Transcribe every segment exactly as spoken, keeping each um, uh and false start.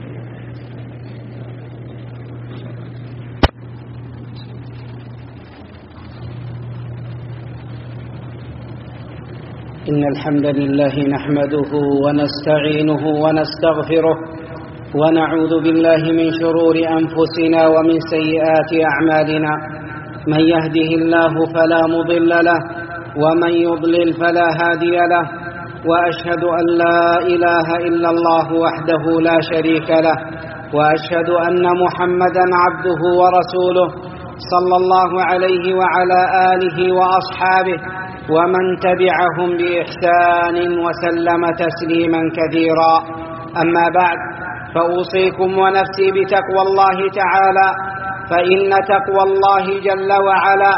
إن الحمد لله نحمده ونستعينه ونستغفره ونعوذ بالله من شرور أنفسنا ومن سيئات أعمالنا. من يهده الله فلا مضل له ومن يضلل فلا هادي له، وأشهد أن لا إله إلا الله وحده لا شريك له، وأشهد أن محمدا عبده ورسوله صلى الله عليه وعلى آله وأصحابه ومن تبعهم بإحسان وسلم تسليما كثيرا. أما بعد، فأوصيكم ونفسي بتقوى الله تعالى، فإن تقوى الله جل وعلا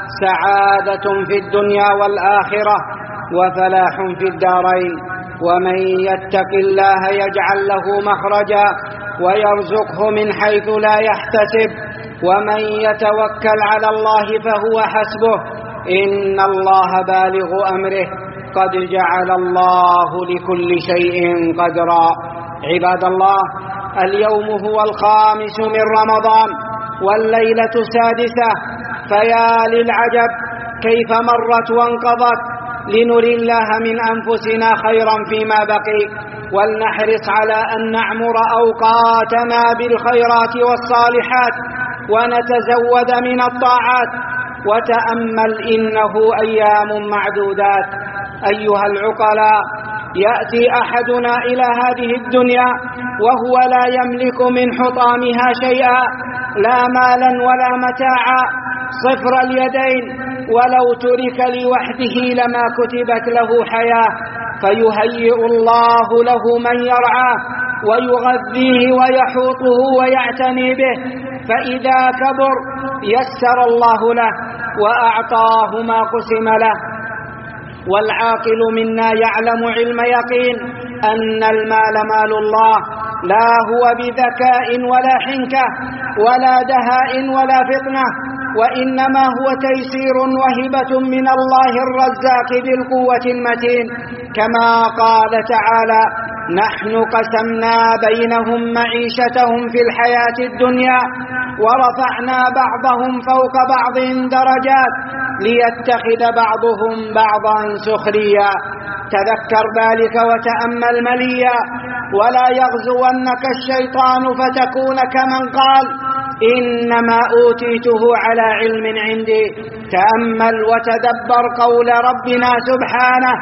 سعادة في الدنيا والآخرة وفلاح في الدارين. ومن يتق الله يجعل له مخرجا ويرزقه من حيث لا يحتسب، ومن يتوكل على الله فهو حسبه، إن الله بالغ أمره، قد جعل الله لكل شيء قدرا. عباد الله، اليوم هو الخامس من رمضان والليلة السادسة، فيا للعجب كيف مرت وانقضت. لنري الله من أنفسنا خيرا فيما بقي، ولنحرص على أن نعمر أوقاتنا بالخيرات والصالحات ونتزود من الطاعات. وتأمل، إنه أيام معدودات. أيها العقلاء، يأتي أحدنا إلى هذه الدنيا وهو لا يملك من حطامها شيئا، لا مالا ولا متاعا، صفر اليدين، ولو ترك لوحده لما كتبت له حياة، فيهيئ الله له من يرعاه ويغذيه ويحوطه ويعتني به، فإذا كبر يسر الله له وأعطاه ما قسم له. والعاقل منا يعلم علم يقين أن المال مال الله، لا هو بذكاء ولا حنكة ولا دهاء ولا فطنة، وإنما هو تيسير وهبة من الله الرزاق بالقوة المتين، كما قال تعالى: نحن قسمنا بينهم معيشتهم في الحياة الدنيا ورفعنا بعضهم فوق بعض درجات ليتخذ بعضهم بعضا سخريا. تذكر ذلك وتأمل مليا، ولا يغزونك الشيطان فتكون كمن قال إنما أوتيته على علم عندي. تأمل وتدبر قول ربنا سبحانه: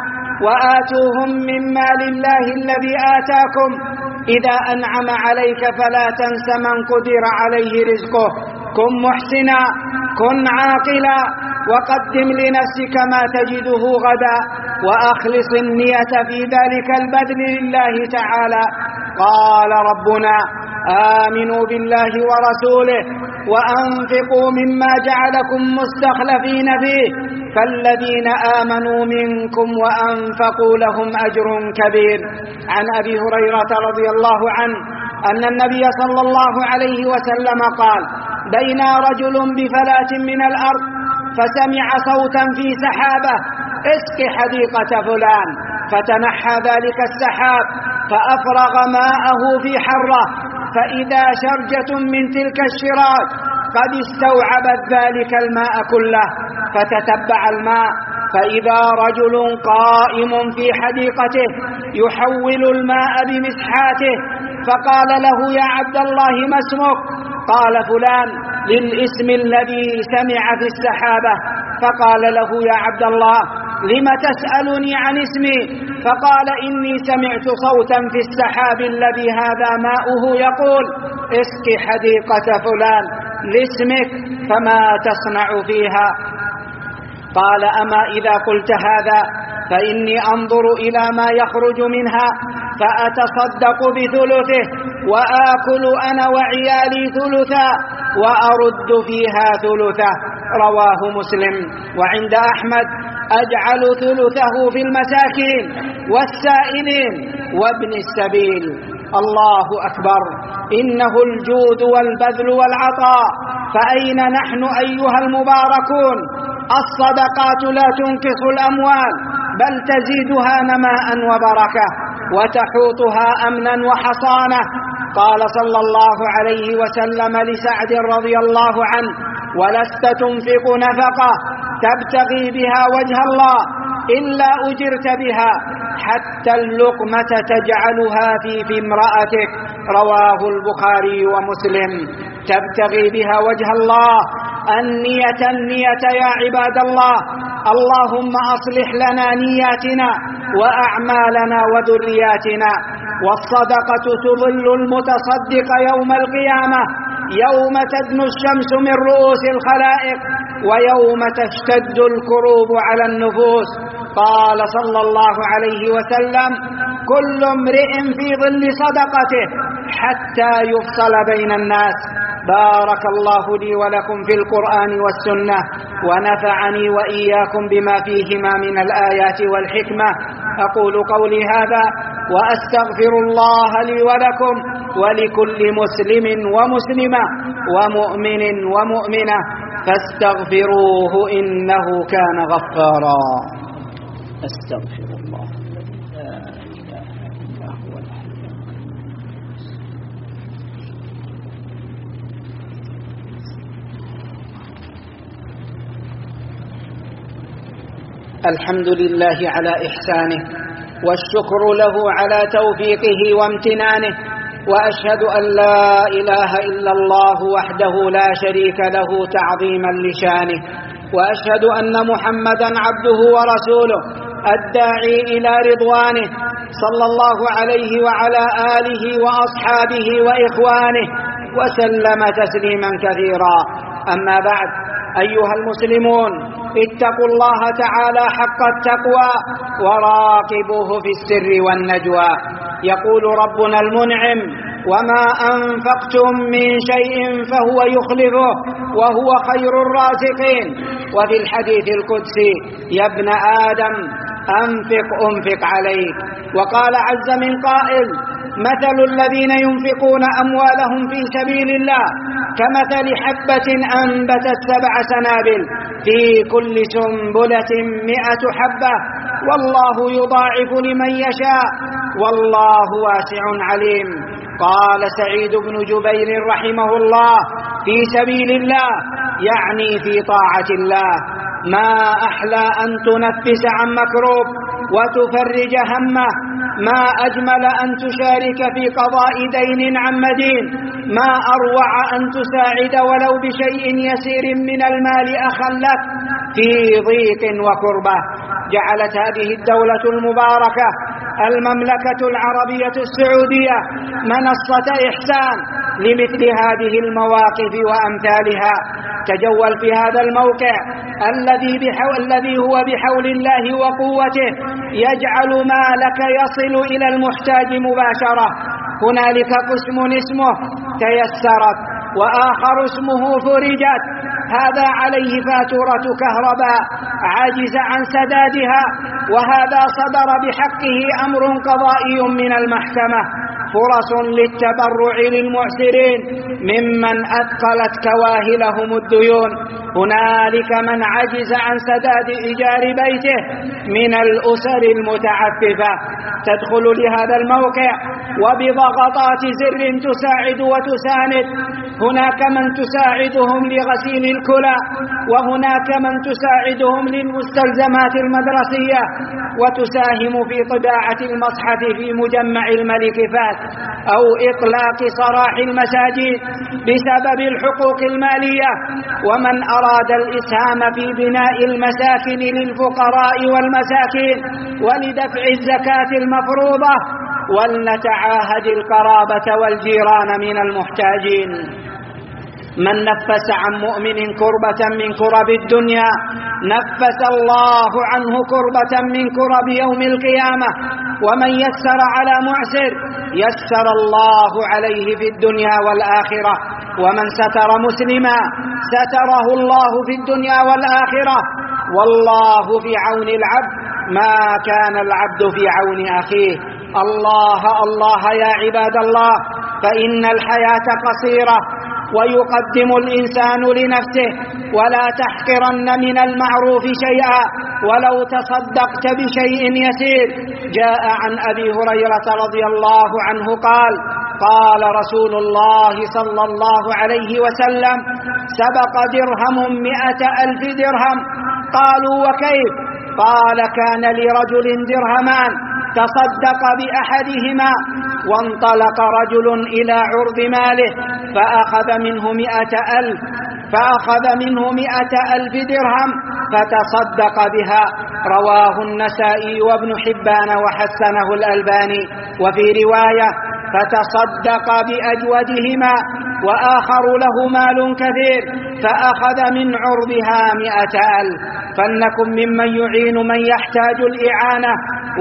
وآتوهم من مال الله الذي آتاكم، إذا أنعم عليك فلا تنس من قدر عليه رزقه. كن محسنا، كن عاقلا، وقدم لنفسك ما تجده غدا، وأخلص النية في ذلك البذل لله تعالى. قال ربنا: آمنوا بالله ورسوله وأنفقوا مما جعلكم مستخلفين فيه، فالذين آمنوا منكم وأنفقوا لهم أجر كبير. عن أبي هريرة رضي الله عنه أن النبي صلى الله عليه وسلم قال: بين رجل بفلاة من الأرض فسمع صوتا في سحابة: اسق حديقة فلان، فتنحى ذلك السحاب فأفرغ ماءه في حرة، فإذا شرجة من تلك الشراج قد استوعبت ذلك الماء كله، فتتبع الماء فإذا رجل قائم في حديقته يحول الماء بمسحاته، فقال له: يا عبد الله ما اسمك؟ قال: فلان، للاسم الذي سمع في السحابة. فقال له: يا عبد الله، لم تسألني عن اسمي؟ فقال: إني سمعت صوتا في السحاب الذي هذا ماؤه يقول: اسق حديقة فلان لاسمك، فما تصنع فيها؟ قال: أما إذا قلت هذا فإني أنظر إلى ما يخرج منها فأتصدق بثلثه، وآكل أنا وعيالي ثلثا، وأرد فيها ثلثه. رواه مسلم. وعند أحمد: أجعل ثلثه في المساكين والسائلين وابن السبيل. الله أكبر، إنه الجود والبذل والعطاء، فأين نحن أيها المباركون؟ الصدقات لا تنقص الأموال، بل تزيدها نماء وبركة، وتحوطها أمنا وحصانة. قال صلى الله عليه وسلم لسعد رضي الله عنه: ولست تنفق نفقة تبتغي بها وجه الله إلا أجرت بها حتى اللقمة تجعلها في في امرأتك. رواه البخاري ومسلم. تبتغي بها وجه الله، النية النية يا عباد الله. اللهم أصلح لنا نياتنا وأعمالنا وذرياتنا. والصدقة تظل المتصدق يوم القيامة، يوم تدنو الشمس من رؤوس الخلائق ويوم تشتد الكروب على النفوس. قال صلى الله عليه وسلم: كل امرئ في ظل صدقته حتى يفصل بين الناس. بارك الله لي ولكم في القرآن والسنة، ونفعني وإياكم بما فيهما من الآيات والحكمة. أقول قولي هذا وأستغفر الله لي ولكم ولكل مسلم ومسلمة ومؤمن ومؤمنة فاستغفروه إنه كان غفارا. أستغفر الله. لا إله إلا هو الحي الحمد لله على إحسانه، والشكر له على توفيقه وامتنانه، وأشهد أن لا إله إلا الله وحده لا شريك له تعظيما لشانه، وأشهد أن محمدا عبده ورسوله الداعي إلى رضوانه، صلى الله عليه وعلى آله وأصحابه وإخوانه وسلم تسليما كثيرا. أما بعد، أيها المسلمون، اتقوا الله تعالى حق التقوى وراقبوه في السر والنجوى. يقول ربنا المنعم: وما أنفقتم من شيء فهو يخلفه وهو خير الرازقين. وفي الحديث القدسي: يا ابن آدم أنفق أنفق عليك. وقال عز من قائل: مثل الذين ينفقون أموالهم في سبيل الله كمثل حبة أنبتت سبع سنابل في كل سنبلة مئة حبة والله يضاعف لمن يشاء والله واسع عليم. قال سعيد بن جبير رحمه الله: في سبيل الله يعني في طاعة الله. ما أحلى أن تنفس عن مكروب وتفرج همه، ما أجمل أن تشارك في قضاء دين عن مدين، ما أروع أن تساعد ولو بشيء يسير من المال أخا لك في ضيق وكربة. جعلت هذه الدولة المباركة المملكة العربية السعودية منصة إحسان لمثل هذه المواقف وأمثالها. تجول في هذا الموقع الذي بحول الذي هو بحول الله وقوته يجعل مالك يصل إلى المحتاج مباشرة. هنالك قسم اسمه تيسرت، وآخر اسمه فرجت، هذا عليه فاتورة كهرباء عاجز عن سدادها، وهذا صدر بحقه أمر قضائي من المحكمة. فرص للتبرع للمعسرين ممن أثقلت كواهلهم الديون. هنالك من عجز عن سداد إيجار بيته من الأسر المتعففة. تدخل لهذا الموقع وبضغطات زر تساعد وتساند. هناك من تساعدهم لغسيل الكلى، وهناك من تساعدهم للمستلزمات المدرسية، وتساهم في طباعة المصحف في مجمع الملك فهد أو إطلاق صراح المساجد بسبب الحقوق المالية. ومن أراد الإسهام في بناء المساكن للفقراء والمساكين ولدفع الزكاة المفروضة، ولنتعاهد القرابة والجيران من المحتاجين. من نفس عن مؤمن كربة من كرب الدنيا نفس الله عنه كربة من كرب يوم القيامة. ومن يسر على معسر يسر الله عليه في الدنيا والآخرة. ومن ستر مسلما ستره الله في الدنيا والآخرة. والله في عون العبد ما كان العبد في عون أخيه. الله الله يا عباد الله، فإن الحياة قصيرة ويقدم الإنسان لنفسه. ولا تحقرن من المعروف شيئا ولو تصدقت بشيء يسير. جاء عن أبي هريرة رضي الله عنه قال: قال رسول الله صلى الله عليه وسلم: سبق درهم مئة ألف درهم. قالوا: وكيف؟ قال: كان لرجل درهمان تصدق بأحدهما، وانطلق رجل إلى عرض ماله فأخذ منه مئة ألف فأخذ منه مئة ألف درهم فتصدق بها. رواه النسائي وابن حبان وحسنه الألباني. وفي رواية: فتصدق بأجودهما، وآخر له مال كثير فأخذ من عرضها مئة ألف. فلنكن ممن يعين من يحتاج الإعانة،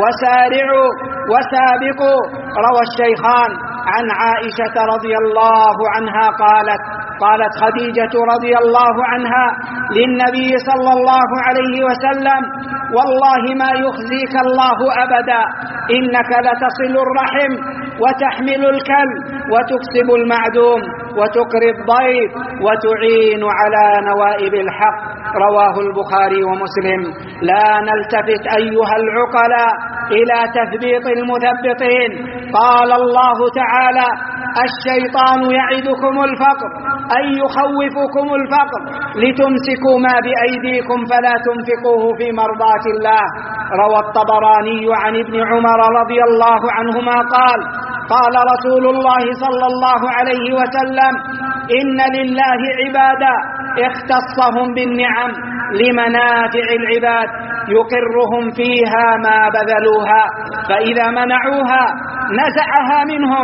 وسارعوا وسابقوا. روى الشيخان عن عائشة رضي الله عنها قالت: قالت خديجة رضي الله عنها للنبي صلى الله عليه وسلم: والله ما يخزيك الله أبدا، إنك لتصل الرحم وتحمل الكل وتكسب المعدوم وتقري الضيف وتعين على نوائب الحق. رواه البخاري ومسلم. لا نلتفت أيها العقلاء إلى تثبيط المثبطين. قال الله تعالى: الشيطان يعدكم الفقر، أي يخوفكم الفقر لتمسكوا ما بأيديكم فلا تنفقوه في مرضات الله. روى الطبراني عن ابن عمر رضي الله عنهما قال: قال رسول الله صلى الله عليه وسلم: إن لله عبادا اختصهم بالنعم لمنافع العباد يقرهم فيها ما بذلوها، فإذا منعوها نزعها منهم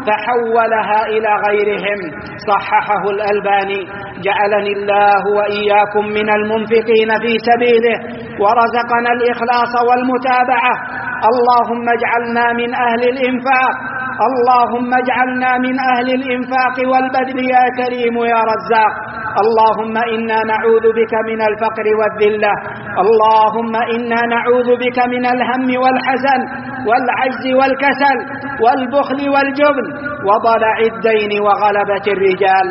فحولها إلى غيرهم. صححه الألباني. جعلني الله وإياكم من المنفقين في سبيله، ورزقنا الإخلاص والمتابعة. اللهم اجعلنا من أهل الإنفاق، اللهم اجعلنا من أهل الإنفاق والبذل يا كريم يا رزاق. اللهم إنا نعوذ بك من الفقر والذلة، اللهم إنا نعوذ بك من الهم والحزن والعجز والكسل والبخل والجبن وضلع الدين وغلبة الرجال.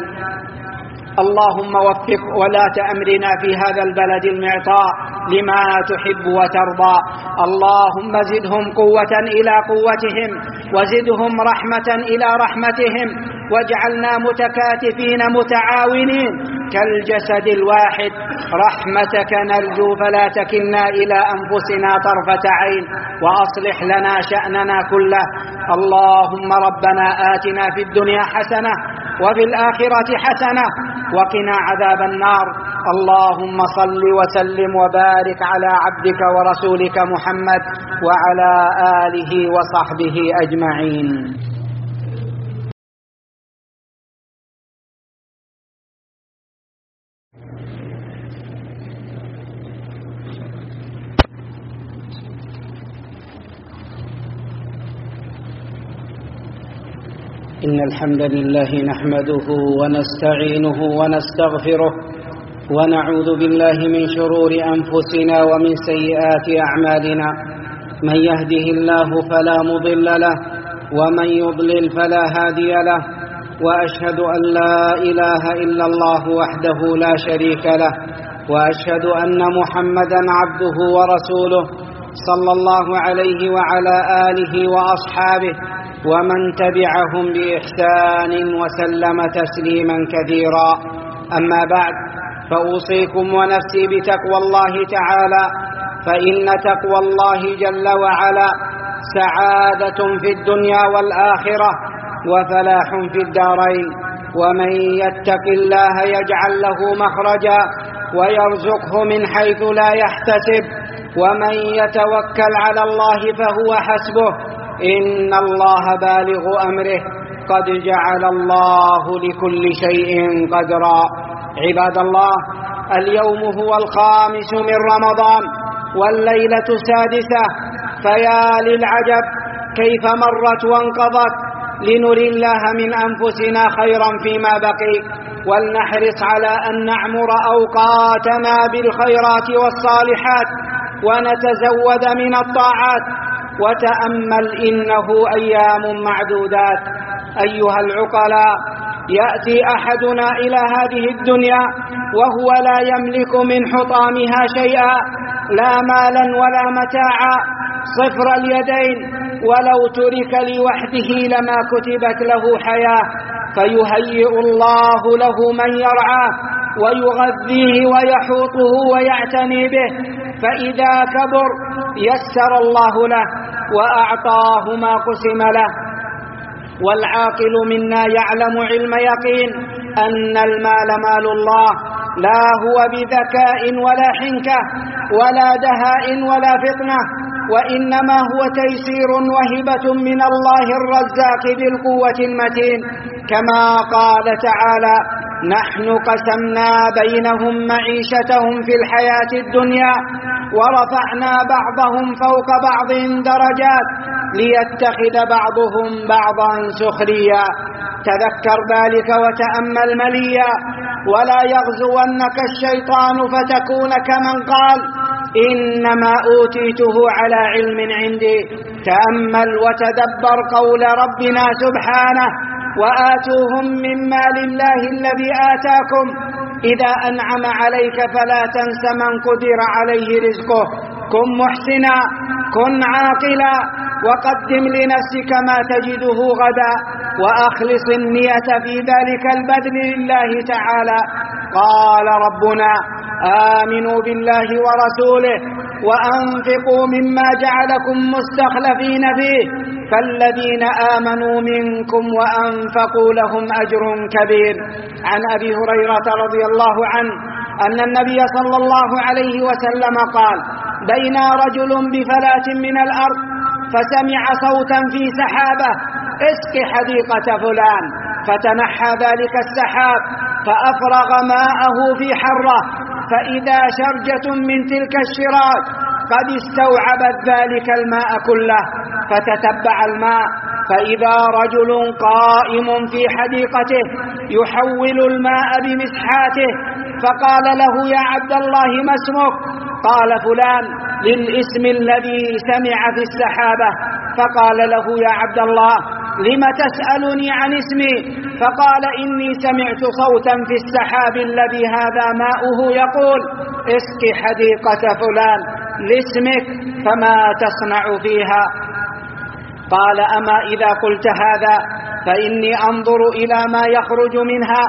اللهم وفق ولاة أمرنا في هذا البلد المعطاء لما تحب وترضى. اللهم زدهم قوة إلى قوتهم، وزدهم رحمة إلى رحمتهم، واجعلنا متكاتفين متعاونين كالجسد الواحد. رحمتك نرجو فلا تكلنا إلى أنفسنا طرفة عين، وأصلح لنا شأننا كله. اللهم ربنا آتنا في الدنيا حسنة وفي الآخرة حسنة وقنا عذاب النار. اللهم صل وسلم وبارك على عبدك ورسولك محمد وعلى آله وصحبه أجمعين. إن الحمد لله نحمده ونستعينه ونستغفره، ونعوذ بالله من شرور أنفسنا ومن سيئات أعمالنا. من يهده الله فلا مضل له، ومن يضلل فلا هادي له. وأشهد أن لا إله إلا الله وحده لا شريك له، وأشهد أن محمدا عبده ورسوله صلى الله عليه وعلى آله وأصحابه ومن تبعهم بإحسان وسلم تسليما كثيرا. أما بعد، فأوصيكم ونفسي بتقوى الله تعالى، فإن تقوى الله جل وعلا سعادة في الدنيا والآخرة وفلاح في الدارين. ومن يتق الله يجعل له مخرجا ويرزقه من حيث لا يحتسب، ومن يتوكل على الله فهو حسبه، إن الله بالغ أمره، قد جعل الله لكل شيء قدرا. عباد الله، اليوم هو الخامس من رمضان والليلة السادسة، فيا للعجب كيف مرت وانقضت. لنري الله من أنفسنا خيرا فيما بقي، ولنحرص على أن نعمر أوقاتنا بالخيرات والصالحات ونتزود من الطاعات. وتأمل، إنه أيام معدودات. أيها العقلاء، يأتي أحدنا إلى هذه الدنيا وهو لا يملك من حطامها شيئا، لا مالا ولا متاعا، صفر اليدين، ولو ترك لوحده لما كتبت له حياة، فيهيئ الله له من يرعاه ويغذيه ويحوطه ويعتني به، فإذا كبر يسر الله له وأعطاه ما قسم له. والعاقل منا يعلم علم يقين أن المال مال الله، لا هو بذكاء ولا حنكة ولا دهاء ولا فطنة، وإنما هو تيسير وهبة من الله الرزاق بالقوة المتين، كما قال تعالى: نحن قسمنا بينهم معيشتهم في الحياة الدنيا ورفعنا بعضهم فوق بعض درجات ليتخذ بعضهم بعضا سخريا. تذكر ذلك وتأمل مليا، ولا يغزونك الشيطان فتكون كمن قال إنما أوتيته على علم عندي. تأمل وتدبر قول ربنا سبحانه: وآتوهم من مال الله الذي آتاكم إذا أنعم عليك فلا تنس من قدر عليه رزقه. كن محسنا، كن عاقلا، وقدم لنفسك ما تجده غدا، وأخلص النية في ذلك البذل لله تعالى. قال ربنا: آمنوا بالله ورسوله وأنفقوا مما جعلكم مستخلفين فيه، فالذين آمنوا منكم وأنفقوا لهم أجر كبير. عن أبي هريرة رضي الله عنه أن النبي صلى الله عليه وسلم قال: بين رجل بفلاة من الأرض فسمع صوتا في سحابة: اسق حديقة فلان، فتنحى ذلك السحاب فأفرغ ماءه في حرة، فإذا شرجة من تلك الشراج قد استوعبت ذلك الماء كله، فتتبع الماء فإذا رجل قائم في حديقته يحول الماء بمسحاته، فقال له: يا عبد الله ما اسمك؟ قال: فلان، للاسم الذي سمع في السحابة. فقال له: يا عبد الله لم تسألني عن اسمي؟ فقال: إني سمعت صوتا في السحاب الذي هذا ماؤه يقول: اسق حديقة فلان لاسمك، فما تصنع فيها؟ قال: أما إذا قلت هذا فإني أنظر إلى ما يخرج منها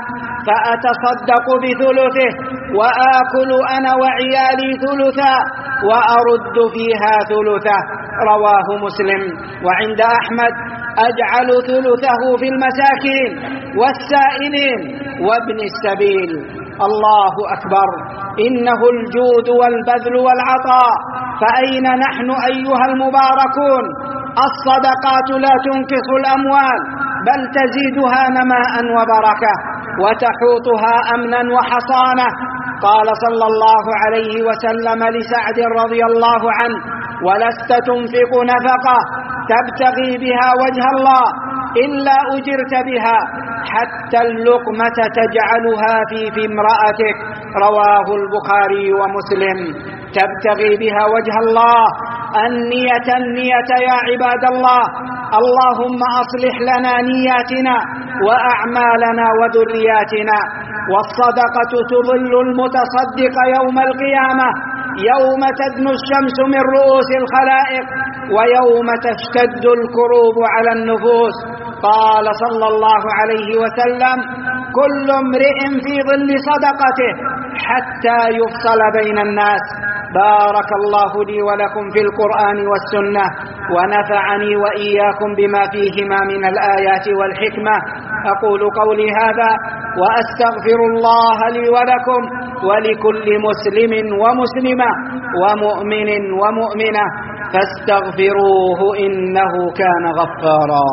فأتصدق بثلثه، وآكل أنا وعيالي ثلثا، وأرد فيها ثلثه. رواه مسلم. وعند أحمد: أجعل ثلثه في المساكين والسائلين وابن السبيل. الله أكبر، إنه الجود والبذل والعطاء، فأين نحن أيها المباركون؟ الصدقات لا تنقص الأموال، بل تزيدها نماء وبركة، وتحوطها أمنا وحصانة. قال صلى الله عليه وسلم لسعد رضي الله عنه: ولست تنفق نفقة تبتغي بها وجه الله إلا أجرت بها، حتى اللقمة تجعلها في في امرأتك. رواه البخاري ومسلم. تبتغي بها وجه الله، النية النية يا عباد الله. اللهم أصلح لنا نياتنا وأعمالنا وذرياتنا. والصدقة تظل المتصدق يوم القيامة، يوم تدنو الشمس من رؤوس الخلائق، ويوم تشتد الكروب على النفوس. قال صلى الله عليه وسلم: كل امرئ في ظل صدقته حتى يفصل بين الناس. بارك الله لي ولكم في القرآن والسنة، ونفعني وإياكم بما فيهما من الآيات والحكمة. أقول قولي هذا وأستغفر الله لي ولكم ولكل مسلم ومسلمة ومؤمن ومؤمنة، فاستغفروه إنه كان غفارا.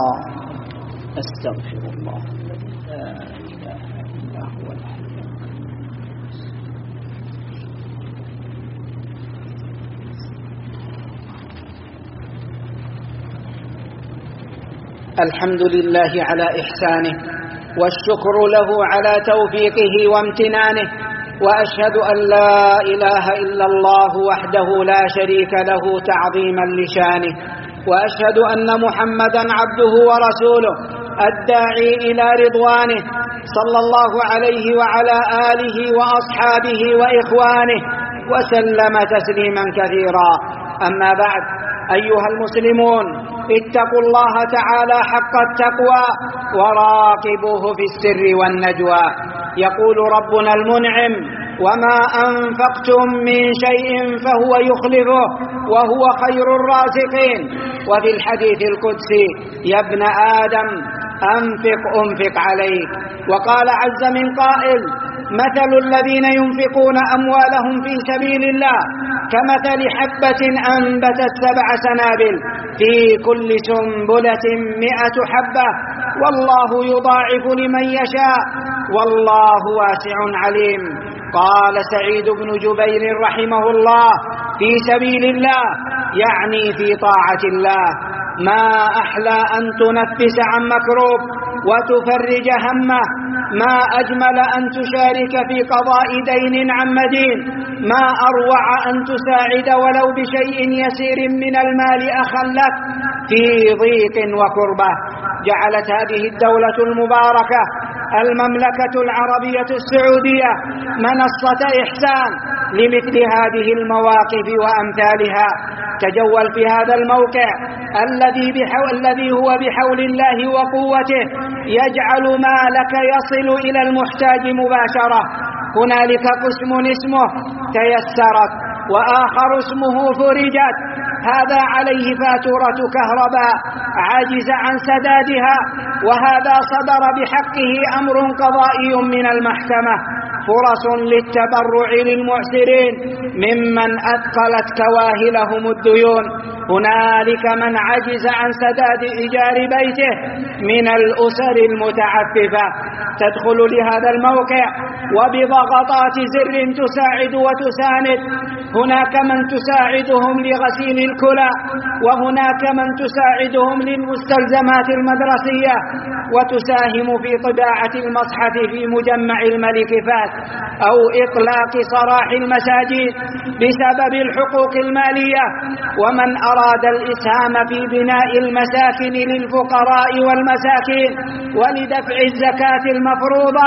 أستغفر الله، لا إله إلا هو الحي القيوم. الحمد لله على إحسانه، والشكر له على توفيقه وامتنانه، وأشهد أن لا إله إلا الله وحده لا شريك له تعظيما لشانه، وأشهد أن محمدا عبده ورسوله الداعي إلى رضوانه، صلى الله عليه وعلى آله وأصحابه وإخوانه وسلم تسليما كثيرا. أما بعد، أيها المسلمون، اتقوا الله تعالى حق التقوى وراقبوه في السر والنجوى. يقول ربنا المنعم: وما أنفقتم من شيء فهو يخلفه وهو خير الرازقين. وفي الحديث القدسي: يا ابن آدم أنفق أنفق عليك. وقال عز من قائل: مثل الذين ينفقون أموالهم في سبيل الله كمثل حبة أنبتت سبع سنابل في كل سنبلة مئة حبة والله يضاعف لمن يشاء والله واسع عليم. قال سعيد بن جبير رحمه الله: في سبيل الله يعني في طاعة الله. ما أحلى أن تنفس عن مكروب وتفرج همه، ما أجمل أن تشارك في قضاء دين عن مدين، ما أروع أن تساعد ولو بشيء يسير من المال أخا لك في ضيق وكربة. جعلت هذه الدولة المباركة المملكة العربية السعودية منصة إحسان لمثل هذه المواقف وأمثالها. تجول في هذا الموقع الذي بحول الذي هو بحول الله وقوته يجعل مالك يصل إلى المحتاج مباشرة. هنالك قسم اسمه تيسرت، وآخر اسمه فرجت، هذا عليه فاتورة كهرباء عاجز عن سدادها، وهذا صدر بحقه أمر قضائي من المحكمة. فرص للتبرع للمعسرين ممن أثقلت كواهلهم الديون. هنالك من عجز عن سداد إيجار بيته من الأسر المتعففة. تدخل لهذا الموقع وبضغطات زر تساعد وتساند. هناك من تساعدهم لغسيل الكلى، وهناك من تساعدهم للمستلزمات المدرسية، وتساهم في طباعة المصحف في مجمع الملك فهد أو إطلاق صراح المساجد بسبب الحقوق المالية. ومن أراد الإسهام في بناء المساكن للفقراء والمساكين ولدفع الزكاة المفروضة،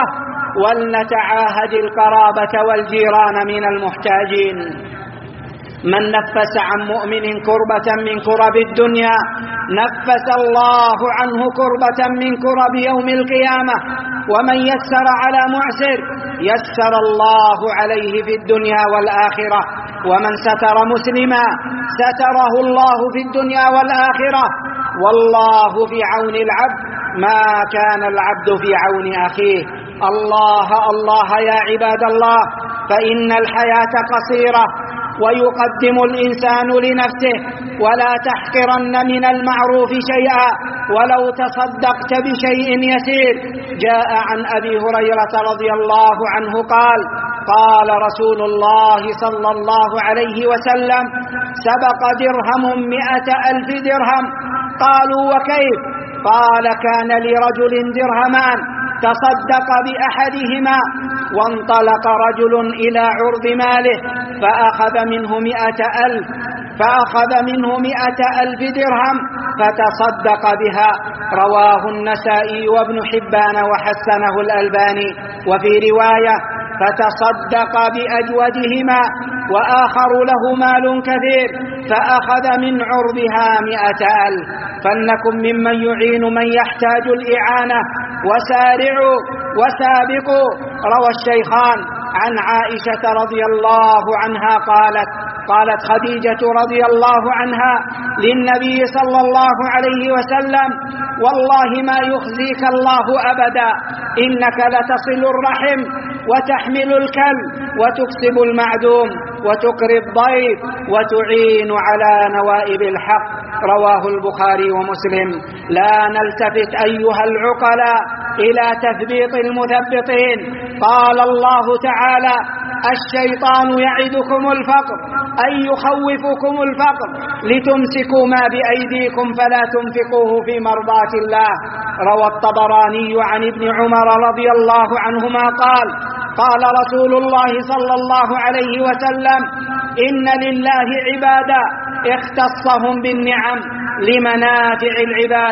ولنتعاهد القرابة والجيران من المحتاجين. من نفس عن مؤمن كربة من كرب الدنيا نفس الله عنه كربة من كرب يوم القيامة. ومن يسر على معسر يسر الله عليه في الدنيا والآخرة. ومن ستر مسلما ستره الله في الدنيا والآخرة. والله في عون العبد ما كان العبد في عون أخيه. الله الله يا عباد الله، فإن الحياة قصيرة ويقدم الإنسان لنفسه. ولا تحقرن من المعروف شيئا ولو تصدقت بشيء يسير. جاء عن أبي هريرة رضي الله عنه قال: قال رسول الله صلى الله عليه وسلم: سبق درهم مئة ألف درهم. قالوا: وكيف؟ قال: كان لرجل درهمان تصدق بأحدهما وانطلق رجل إلى عرض ماله فأخذ منه مئة ألف فأخذ منه مئة ألف درهم فتصدق بها. رواه النسائي وابن حبان وحسنه الألباني. وفي رواية: فتصدق بأجودهما، وآخر له مال كثير فأخذ من عرضها مئة ألف. فلنكن ممن يعين من يحتاج الإعانة، وسارعوا وسابقوا. روى الشيخان عن عائشة رضي الله عنها قالت: قالت خديجة رضي الله عنها للنبي صلى الله عليه وسلم: والله ما يخزيك الله أبدا، إنك لتصل الرحم وتحمل الكل وتكسب المعدوم وتقري الضيف وتعين على نوائب الحق. رواه البخاري ومسلم. لا نلتفت أيها العقلاء إلى تثبيط المثبطين. قال الله تعالى: الشيطان يعدكم الفقر أي يخوفكم الفقر لتمسكوا ما بأيديكم فلا تنفقوه في مرضاة الله. روى الطبراني عن ابن عمر رضي الله عنهما قال: قال رسول الله صلى الله عليه وسلم: إن لله عبادا اختصهم بالنعم لمنافع العباد،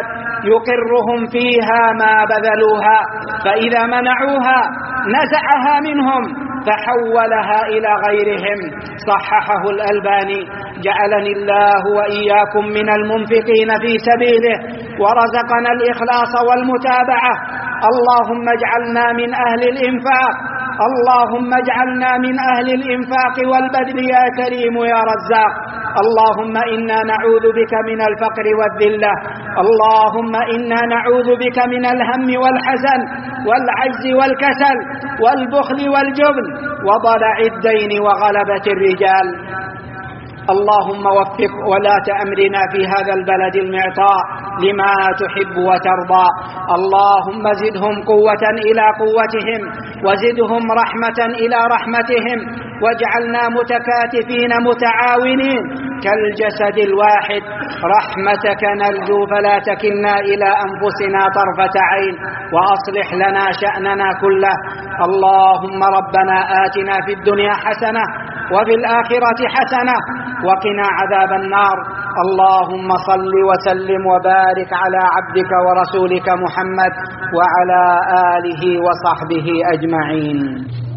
يقرهم فيها ما بذلوها، فإذا منعوها نزعها منهم فحولها إلى غيرهم. صححه الألباني. جعلني الله وإياكم من المنفقين في سبيله ورزقنا الإخلاص والمتابعة. اللهم اجعلنا من أهل الإنفاق، اللهم اجعلنا من أهل الإنفاق والبذل يا كريم يا رزاق. اللهم إنا نعوذ بك من الفقر والذلة، اللهم إنا نعوذ بك من الهم والحزن والعجز والكسل والبخل والجبن وضلع الدين وغلبة الرجال. اللهم وفق ولاة أمرنا في هذا البلد المعطاء لما تحب وترضى. اللهم زدهم قوة إلى قوتهم وزدهم رحمة إلى رحمتهم، واجعلنا متكاتفين متعاونين كالجسد الواحد. رحمتك نرجو فلا تكلنا إلى أنفسنا طرفة عين، وأصلح لنا شأننا كله. اللهم ربنا آتنا في الدنيا حسنة وفي الآخرة حسنة وقنا عذاب النار. اللهم صل وسلم وبارك على عبدك ورسولك محمد وعلى آله وصحبه أجمعين.